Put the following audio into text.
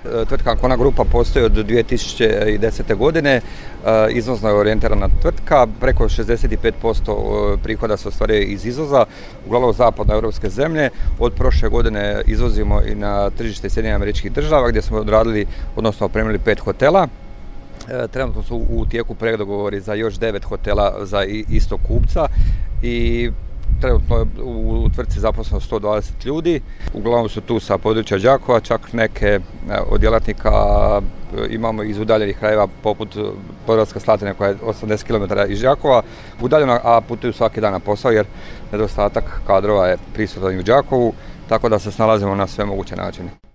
Tvrtka Ancona Grupa postoji od 2010. godine, izvozno je orijentirana tvrtka, preko 65% prihoda se ostvaruje iz izvoza, uglavnom zapadnoeuropske zemlje. Od prošle godine izvozimo i na tržište Sjedinjenih Američkih Država gdje smo odradili, odnosno opremili 5 hotela. Trenutno su u tijeku pregovori za još 9 hotela za istog kupca i trenutno je u tvrtci zaposleno 120 ljudi. Uglavnom su tu sa područja Đakova, čak neke od djelatnika imamo iz udaljenih krajeva poput Podravska Slatina koja je 80 km iz Đakova udaljena, a putuju svaki dan na posao jer nedostatak kadrova je prisutan i u Đakovu, tako da se snalazimo na sve moguće načine.